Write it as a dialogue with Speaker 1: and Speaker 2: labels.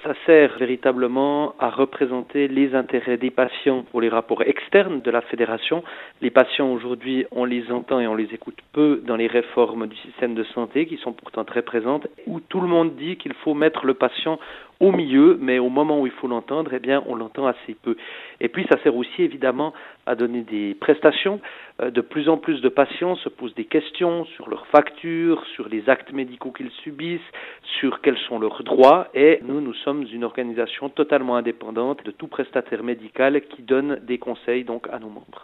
Speaker 1: Ça sert véritablement à représenter les intérêts des patients pour les rapports externes de la fédération. Les patients aujourd'hui, on les entend et on les écoute peu dans les réformes du système de santé qui sont pourtant très présentes, où tout le monde dit qu'il faut mettre le patient au milieu, mais au moment où il faut l'entendre, eh bien, on l'entend assez peu. Et puis, ça sert aussi évidemment à donner des prestations. De plus en plus de patients se posent des questions sur leurs factures, sur les actes médicaux qu'ils subissent, sur quels sont leurs droits. Et nous sommes une organisation totalement indépendante de tout prestataire médical qui donne des conseils donc à nos membres.